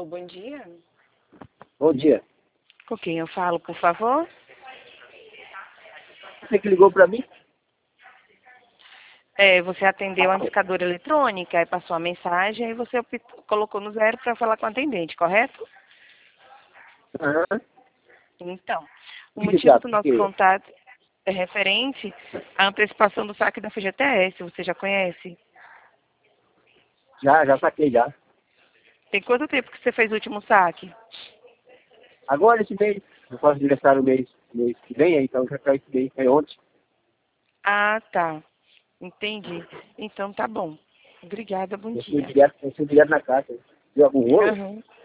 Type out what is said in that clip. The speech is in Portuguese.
Alô, bom dia. Bom dia. Com quem eu falo, por favor? Você que ligou para mim? Você atendeu a indicadora eletrônica, aí passou a mensagem, aí você colocou no 0 para falar com o atendente, correto? Aham. Então, o Que motivo ligado? do nosso Porque contato é referente à antecipação do saque da FGTS, você já conhece? já saquei já. Tem quanto tempo que você fez o último saque? Agora esse mês, eu faço aniversário mês que vem, então já caiu esse mês, foi ontem. Ah, tá. Entendi. Então tá bom. Obrigada, bom dia. Eu fui direto na casa. Viu algum rolo? Aham.